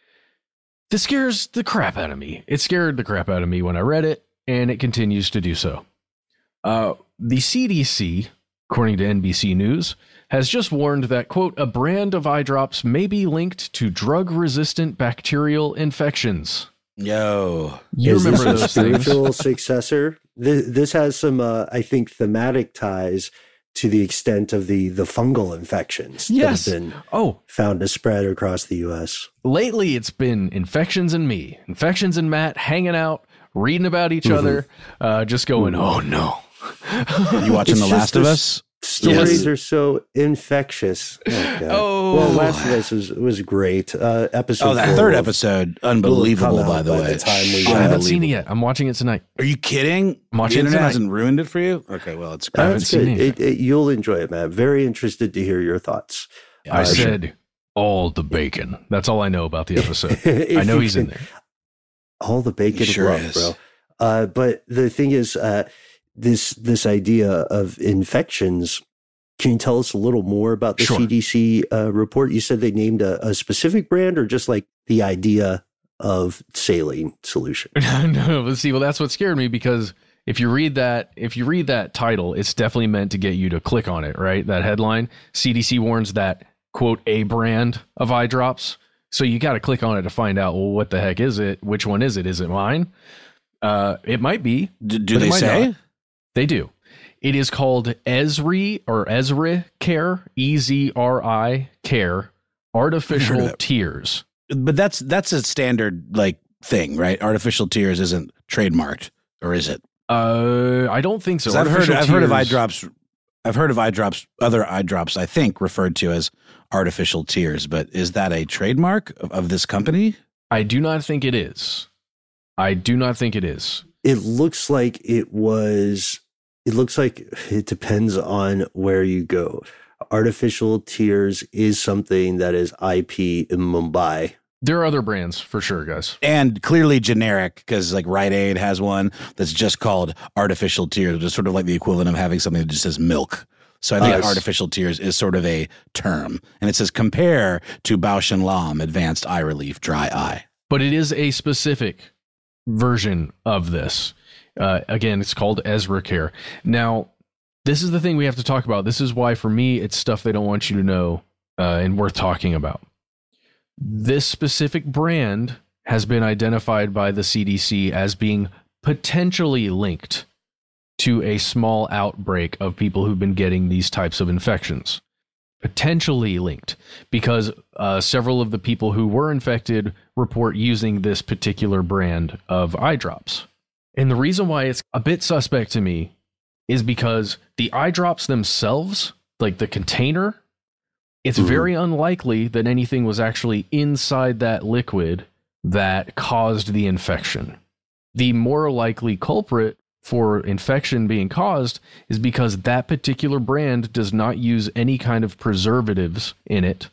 that scares the crap out of me. It scared the crap out of me when I read it, and it continues to do so. Uh, the C D C, according to N B C News, has just warned that, quote, a brand of eye drops may be linked to drug-resistant bacterial infections. Yo. You Is remember this a those things? spiritual successor? This, this has some, uh, I think, thematic ties to the extent of the the fungal infections Yes. that have been Oh, found to spread across the U S. lately it's been infections and me, infections and Matt hanging out, reading about each Mhm. other, uh, just going, oh no. You watching It's The just Last of this- Us? Stories Yes. are so infectious. Oh, God. Oh. Well, Last of Us was, was great. Uh, episode Oh, that four third will- episode, will unbelievable, come by out the by way. the time we- I haven't seen it Unbelievable. yet. I'm watching it tonight. Are you kidding? I'm watching the it internet tonight. hasn't ruined it for you? Okay, well, it's Uh, great. haven't That's seen good. anything. It, it, you'll enjoy it, man. Very interested to hear your thoughts. Yeah, I Uh, said all the bacon. That's all I know about the episode. If I know you he's in can- there. All the bacon He sure love, is. bro. Uh, but the thing is, uh, this this idea of infections. Can you tell us a little more about the Sure. C D C uh, report? You said they named a, a specific brand, or just like the idea of saline solution? No, let's see. Well, that's what scared me because if you read that, if you read that title, it's definitely meant to get you to click on it, right? That headline, C D C warns that, quote, a brand of eye drops. So you got to click on it to find out, well, what the heck is it? Which one is it? Is it mine? Uh, it might be. D- do but it they might say? not. They do. It is called Ezri or Ezri Care, E Z R I Care, Heard Artificial of it. Tears. But that's that's a standard like thing, right? Artificial tears isn't trademarked, or is it? Uh, I don't think so. 'Cause I've heard Artificial I've heard of eye tears- drops. I've heard of eye drops, other eye drops, I think, referred to as artificial tears. But is that a trademark of, of this company? I do not think it is. I do not think it is. It looks like it was. It looks like it depends on where you go. Artificial tears is something that is I P in Mumbai. There are other brands for sure, guys. And clearly generic, because like Rite Aid has one that's just called artificial tears, which is sort of like the equivalent of having something that just says milk. So I think Nice. artificial tears is sort of a term. And it says compare to Bausch and Lomb Advanced Eye Relief Dry Eye. But it is a specific version of this. Uh, again, it's called Ezra Care. Now, this is the thing we have to talk about. This is why, for me, it's stuff they don't want you to know uh, and worth talking about. This specific brand has been identified by the C D C as being potentially linked to a small outbreak of people who've been getting these types of infections. Potentially linked because uh, several of the people who were infected report using this particular brand of eye drops. And the reason why it's a bit suspect to me is because the eye drops themselves, like the container, it's Mhm. very unlikely that anything was actually inside that liquid that caused the infection. The more likely culprit for infection being caused is because that particular brand does not use any kind of preservatives in it,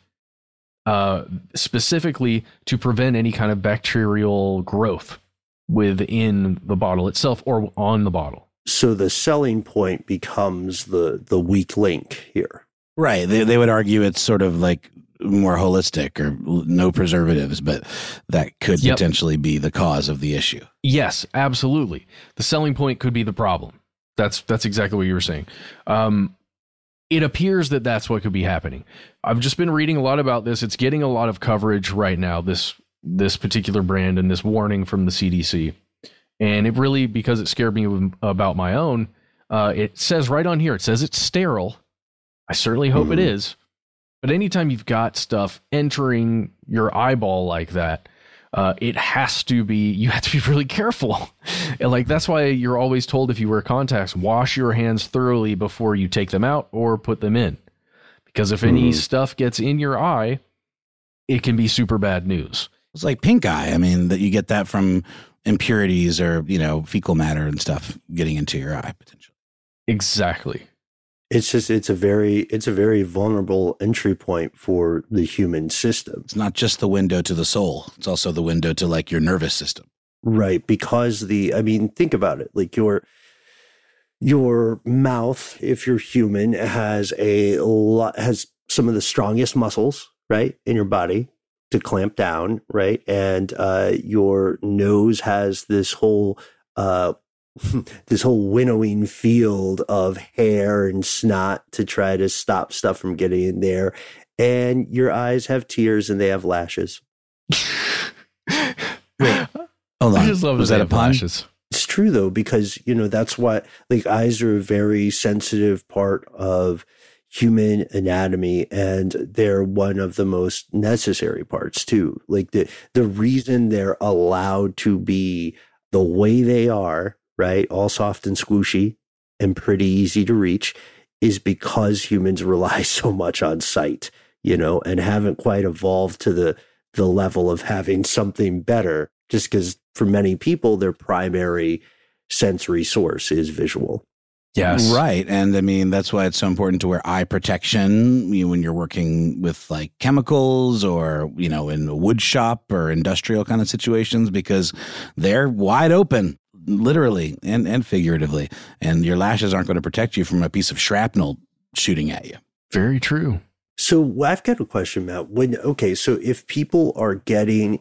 uh, specifically to prevent any kind of bacterial growth within the bottle itself or on the bottle. So the selling point becomes the the weak link here. Right. They, they would argue it's sort of like more holistic or no preservatives, but that could Yep. potentially be the cause of the issue. Yes, absolutely. The selling point could be the problem. That's that's exactly what you were saying. Um, it appears that that's what could be happening. I've just been reading a lot about this. It's getting a lot of coverage right now, this this particular brand and this warning from the C D C. And it really, because it scared me about my own, uh, it says right on here, it says it's sterile. I certainly hope mm-hmm. it is. But anytime you've got stuff entering your eyeball like that, uh, it has to be, you have to be really careful. And like, that's why you're always told, if you wear contacts, wash your hands thoroughly before you take them out or put them in. Because if any mm. stuff gets in your eye, it can be super bad news. It's like pink eye. I mean, that you get that from impurities or, you know, fecal matter and stuff getting into your eye potentially. Exactly. It's just, it's a very, it's a very vulnerable entry point for the human system. It's not just the window to the soul. It's also the window to like your nervous system. Right. Because the, I mean, think about it. Like your, your mouth, if you're human, has a lot, has some of the strongest muscles, right, in your body to clamp down. Right. And, uh, your nose has this whole, uh, this whole winnowing field of hair and snot to try to stop stuff from getting in there. And your eyes have tears and they have lashes. Hold on. I just love Was that a pun? Lashes. It's true though, because, you know, that's what, like, eyes are a very sensitive part of human anatomy, and they're one of the most necessary parts too. Like the, the reason they're allowed to be the way they are, right, all soft and squishy and pretty easy to reach, is because humans rely so much on sight, you know, and haven't quite evolved to the the level of having something better, just because for many people, their primary sensory source is visual. Yes. Right. And I mean, that's why it's so important to wear eye protection you know, when you're working with like chemicals or, you know, in a wood shop or industrial kind of situations, because they're wide open. Literally and, and figuratively. And your lashes aren't going to protect you from a piece of shrapnel shooting at you. Very true. So I've got a question, Matt. When, okay, so if people are getting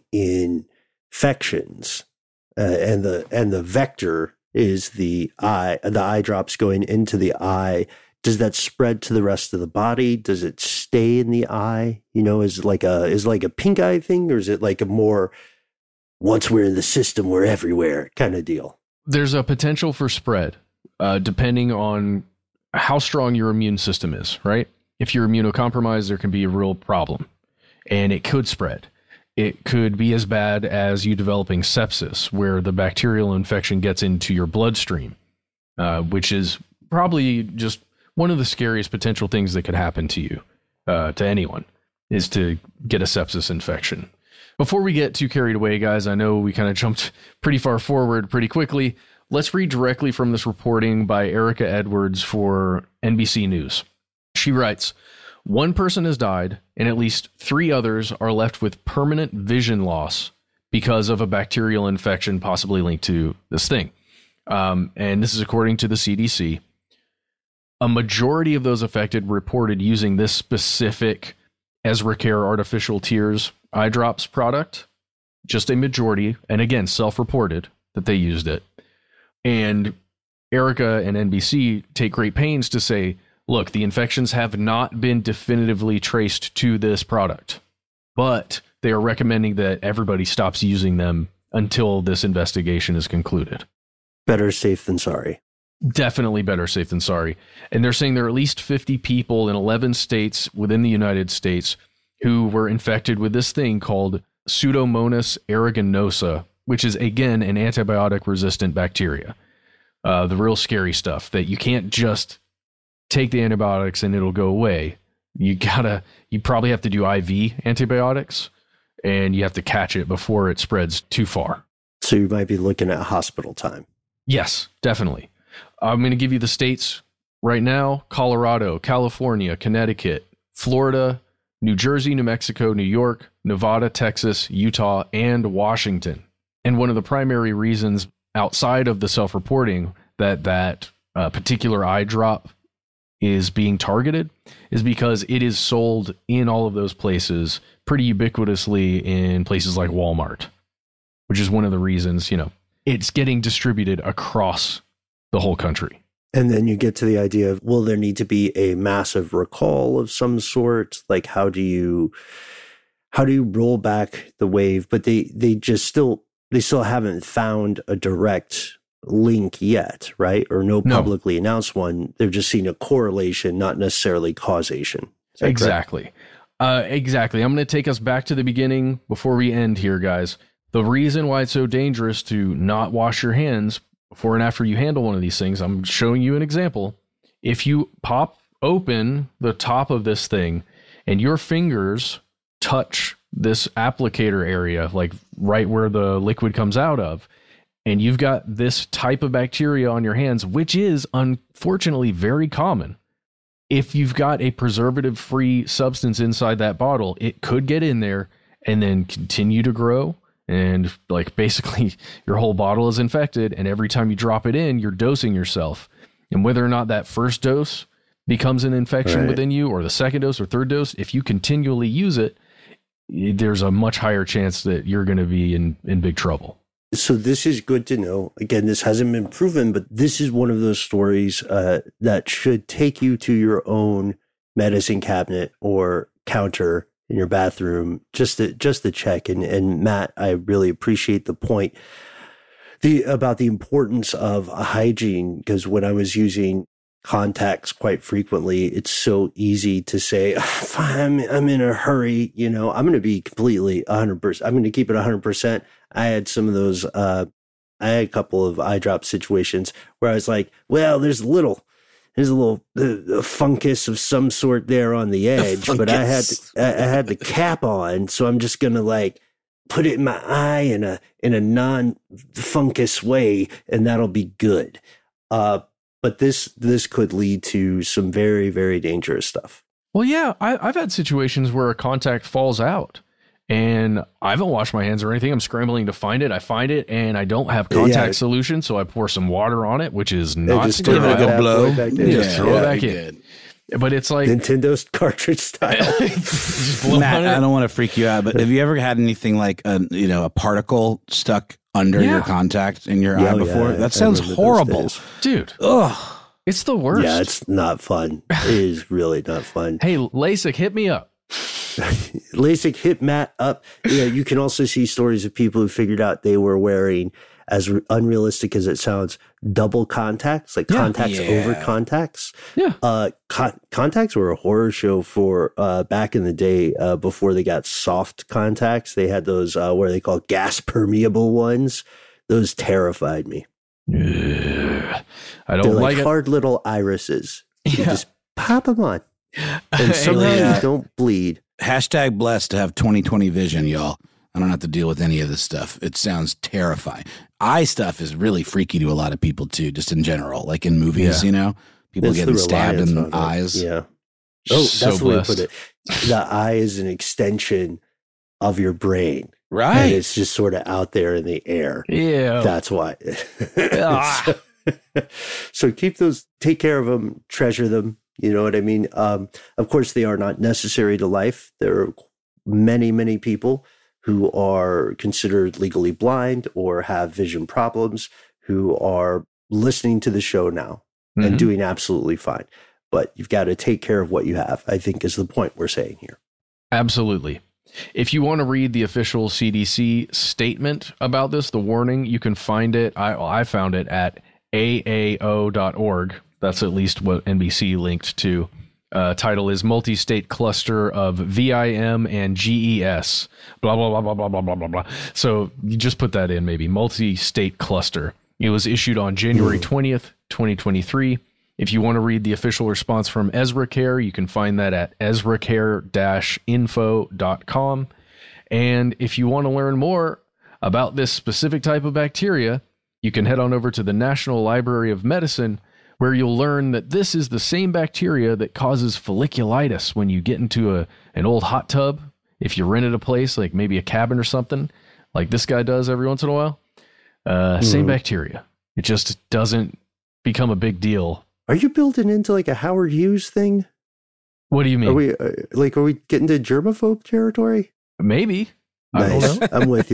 infections uh, and the and the vector is the eye, the eye drops going into the eye, does that spread to the rest of the body? Does it stay in the eye? You know, is it like a is it like a pink eye thing, or is it like a more once we're in the system, we're everywhere kind of deal? There's a potential for spread, uh, depending on how strong your immune system is, right? If you're immunocompromised, there can be a real problem, and it could spread. It could be as bad as you developing sepsis, where the bacterial infection gets into your bloodstream, uh, which is probably just one of the scariest potential things that could happen to you, uh, to anyone, is to get a sepsis infection. Before we get too carried away, guys, I know we kind of jumped pretty far forward pretty quickly. Let's read directly from this reporting by Erica Edwards for N B C News. She writes, one person has died and at least three others are left with permanent vision loss because of a bacterial infection possibly linked to this thing. Um, and this is according to the C D C. A majority of those affected reported using this specific EzraCare Artificial Tears eye drops product, just a majority, and again, self-reported that they used it. And Erica and N B C take great pains to say, look, the infections have not been definitively traced to this product, but they are recommending that everybody stops using them until this investigation is concluded. Better safe than sorry. Definitely better safe than sorry. And they're saying there are at least fifty people in eleven states within the United States who were infected with this thing called Pseudomonas aeruginosa, which is, again, an antibiotic-resistant bacteria. Uh, the real scary stuff that you can't just take the antibiotics and it'll go away. You gotta, you probably have to do I V antibiotics, and you have to catch it before it spreads too far. So you might be looking at hospital time. Yes, definitely. I'm going to give you the states right now: Colorado, California, Connecticut, Florida, New Jersey, New Mexico, New York, Nevada, Texas, Utah, and Washington. And one of the primary reasons outside of the self-reporting that that uh, particular eye drop is being targeted is because it is sold in all of those places pretty ubiquitously in places like Walmart, which is one of the reasons, you know, it's getting distributed across the whole country. And then you get to the idea of, will there need to be a massive recall of some sort? Like, how do you, how do you roll back the wave? But they, they just still, they still haven't found a direct link yet, right? Or no publicly no. announced one. They're just seeing a correlation, not necessarily causation. Exactly. Uh, exactly. I'm going to take us back to the beginning before we end here, guys. The reason why it's so dangerous to not wash your hands before and after you handle one of these things, I'm showing you an example. If you pop open the top of this thing and your fingers touch this applicator area, like right where the liquid comes out of, and you've got this type of bacteria on your hands, which is unfortunately very common. If you've got a preservative-free substance inside that bottle, it could get in there and then continue to grow. And like basically your whole bottle is infected. And every time you drop it in, you're dosing yourself. And whether or not that first dose becomes an infection right. within you, or the second dose or third dose, if you continually use it, there's a much higher chance that you're going to be in, in big trouble. So this is good to know. Again, this hasn't been proven, but this is one of those stories uh, that should take you to your own medicine cabinet or counter in your bathroom just to just to check. And and Matt, I really appreciate the point the about the importance of hygiene, because when I was using contacts quite frequently, it's so easy to say, if I'm, I'm in a hurry, you know, I'm going to be completely one hundred percent. I'm going to keep it one hundred percent. I had some of those, uh, I had a couple of eye drop situations where I was like, well, there's a little, there's a little uh, fungus of some sort there on the edge, but I had, to, I, I had the cap on. So I'm just going to like put it in my eye in a, in a non-fungus way, and that'll be good. Uh, But this this could lead to some very, very dangerous stuff. Well, yeah, I, I've had situations where a contact falls out and I haven't washed my hands or anything. I'm scrambling to find it. I find it and I don't have contact yeah. solution, so I pour some water on it, which is not just give it a good blow. Just throw yeah, it back in. Good. But it's like Nintendo's cartridge style. Matt, I don't want to freak you out, but have you ever had anything like a you know a particle stuck under yeah. your contact in your yeah, eye before? Yeah, that sounds horrible, dude. Ugh, it's the worst. Yeah, it's not fun. It is really not fun. Hey, LASIK, hit me up. LASIK, hit Matt up. Yeah, you can also see stories of people who figured out they were wearing, as unrealistic as it sounds, double contacts, like yeah. contacts yeah. over contacts. Yeah. Uh, con- contacts were a horror show for uh, back in the day uh, before they got soft contacts. They had those uh, where they call gas permeable ones. Those terrified me. Yeah. I don't They're like like it. hard little irises. You Yeah. just pop them on, and somehow yeah. you don't bleed. Hashtag blessed to have twenty twenty vision, y'all. I don't have to deal with any of this stuff. It sounds terrifying. Eye stuff is really freaky to a lot of people too, just in general. Like in movies, yeah. you know, people It's getting the stabbed in reliance the on it. eyes. Yeah. Oh, So that's the way to blessed. put it. The eye is an extension of your brain. Right. And it's just sort of out there in the air. Yeah. That's why. Ah. so, so keep those, take care of them, treasure them. You know what I mean? Um, of course, they are not necessary to life. There are many, many people who are considered legally blind or have vision problems who are listening to the show now mm-hmm. and doing absolutely fine. But you've got to take care of what you have, I think is the point we're saying here. Absolutely. If you want to read the official C D C statement about this, the warning, you can find it. I, I found it at A A O dot org. That's at least what N B C linked to. Uh, title is Multi-State Cluster of V I M and G E S. Blah, blah, blah, blah, blah, blah, blah, blah, blah. So you just put that in maybe. Multi-State Cluster. It was issued on January twentieth, twenty twenty-three. If you want to read the official response from EzraCare, you can find that at ezra care dash info dot com. And if you want to learn more about this specific type of bacteria, you can head on over to the National Library of Medicine, where you'll learn that this is the same bacteria that causes folliculitis when you get into a an old hot tub. If you rented a place, like maybe a cabin or something, like this guy does every once in a while, uh, mm. same bacteria. It just doesn't become a big deal. Are you building into like a Howard Hughes thing? What do you mean? Are we uh, like, are we getting to germaphobe territory? Maybe. I Nice. don't know. I'm with you.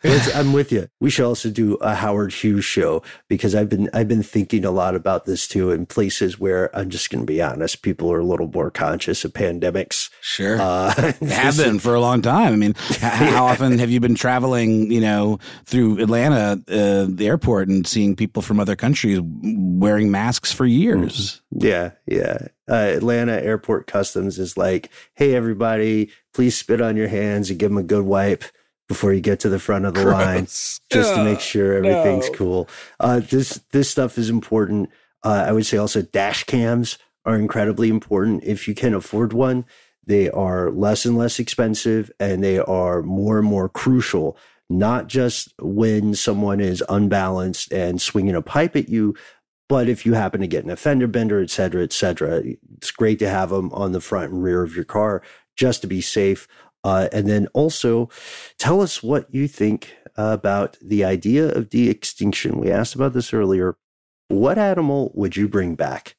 Let's, I'm with you. We should also do a Howard Hughes show because I've been I've been thinking a lot about this too in places where I'm just going to be honest, people are a little more conscious of pandemics. Sure. Uh, have been for a long time. I mean, how, how often have you been traveling, you know, through Atlanta, uh, the airport, and seeing people from other countries wearing masks for years? Yeah, yeah. Uh, Atlanta Airport Customs is like, hey, everybody, please spit on your hands and give them a good wipe before you get to the front of the Gross. line, just yeah, to make sure everything's no. cool. Uh, this this stuff is important. Uh, I would say also dash cams are incredibly important. If you can afford one, they are less and less expensive, and they are more and more crucial, not just when someone is unbalanced and swinging a pipe at you, but if you happen to get an a fender bender, et cetera, et cetera. It's great to have them on the front and rear of your car just to be safe. Uh, and then also tell us what you think about the idea of de-extinction. We asked about this earlier. What animal would you bring back?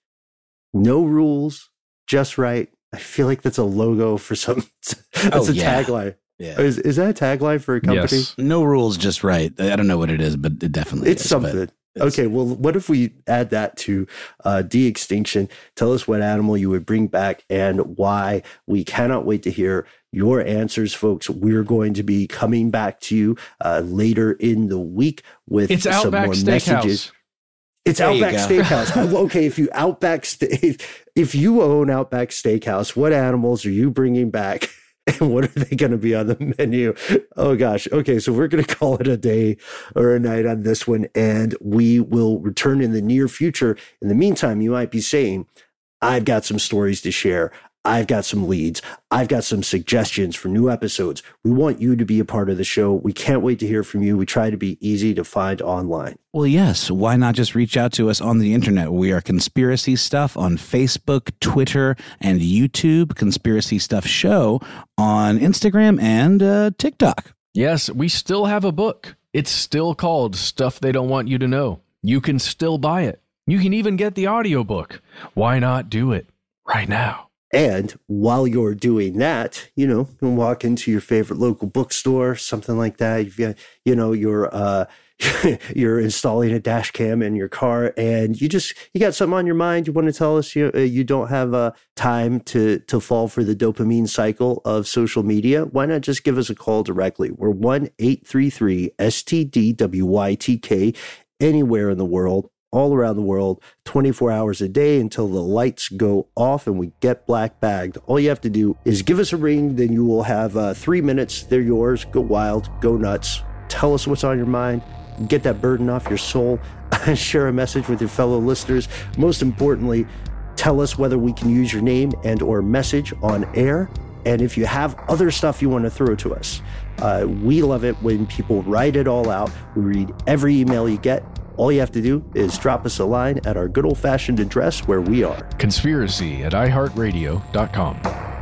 No rules, just right. I feel like that's a logo for some, that's oh, a yeah. tagline. Yeah. Is, is that a tagline for a company? Yes. No rules, just right. I don't know what it is, but it definitely it's is. something. It's, okay, well, what if we add that to uh, de-extinction? Tell us what animal you would bring back and why. We cannot wait to hear your answers, folks. We're going to be coming back to you uh, later in the week with it's some Outback more Steakhouse. messages. It's There Outback Steakhouse. Okay, if you Outback Steak, if you own Outback Steakhouse, what animals are you bringing back? And what are they going to be on the menu? Oh, gosh. Okay, so we're going to call it a day or a night on this one, and we will return in the near future. In the meantime, you might be saying, I've got some stories to share. I've got some leads. I've got some suggestions for new episodes. We want you to be a part of the show. We can't wait to hear from you. We try to be easy to find online. Well, yes. Why not just reach out to us on the internet? We are Conspiracy Stuff on Facebook, Twitter, and YouTube. Conspiracy Stuff Show on Instagram and uh, TikTok. Yes, we still have a book. It's still called Stuff They Don't Want You to Know. You can still buy it. You can even get the audiobook. Why not do it right now? And while you're doing that, you know, you can walk into your favorite local bookstore, something like that. You've got, you know, you're, uh, you're installing a dash cam in your car and you just, you got something on your mind. You want to tell us you, uh, you don't have uh, time to, to fall for the dopamine cycle of social media. Why not just give us a call directly? We're one eight three three S T D W Y T K anywhere in the world. All around the world, twenty-four hours a day until the lights go off and we get black bagged. All you have to do is give us a ring, then you will have uh, three minutes. They're yours. Go wild, go nuts. Tell us what's on your mind. Get that burden off your soul. Share a message with your fellow listeners. Most importantly, tell us whether we can use your name and or message on air. And if you have other stuff you want to throw to us, uh, we love it when people write it all out. We read every email you get. All you have to do is drop us a line at our good old-fashioned address where we are. Conspiracy at i heart radio dot com.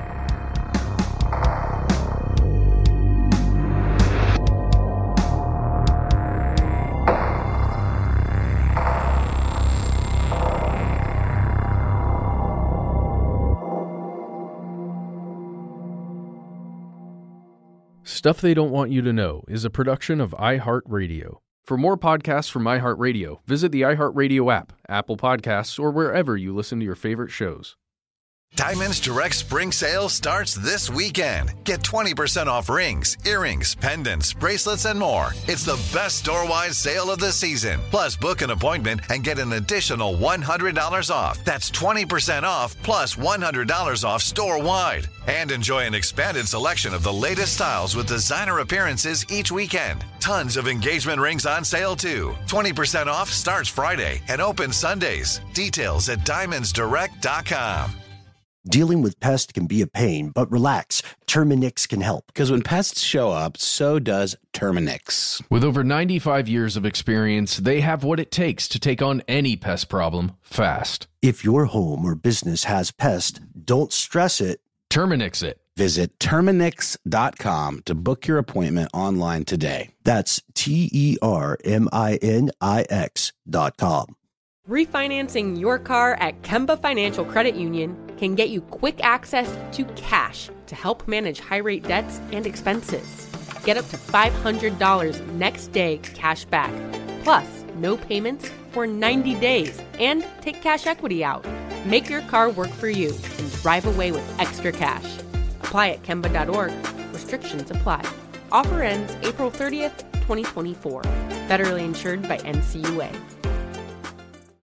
Stuff They Don't Want You to Know is a production of iHeartRadio. For more podcasts from iHeartRadio, visit the iHeartRadio app, Apple Podcasts, or wherever you listen to your favorite shows. Diamonds Direct Spring Sale starts this weekend. Get twenty percent off rings, earrings, pendants, bracelets, and more. It's the best store-wide sale of the season. Plus, book an appointment and get an additional one hundred dollars off. That's twenty percent off plus one hundred dollars off store-wide. And enjoy an expanded selection of the latest styles with designer appearances each weekend. Tons of engagement rings on sale, too. twenty percent off starts Friday and opens Sundays. Details at diamonds direct dot com. Dealing with pests can be a pain, but relax. Terminix can help. Because when pests show up, so does Terminix. With over ninety-five years of experience, they have what it takes to take on any pest problem fast. If your home or business has pests, don't stress it. Terminix it. Visit Terminix dot com to book your appointment online today. That's T E R M I N I X dot com. Refinancing your car at Kemba Financial Credit Union can get you quick access to cash to help manage high-rate debts and expenses. Get up to five hundred dollars next day cash back. Plus, no payments for ninety days. And take cash equity out. Make your car work for you and drive away with extra cash. Apply at Kemba dot org. Restrictions apply. Offer ends April thirtieth, twenty twenty-four. Federally insured by N C U A.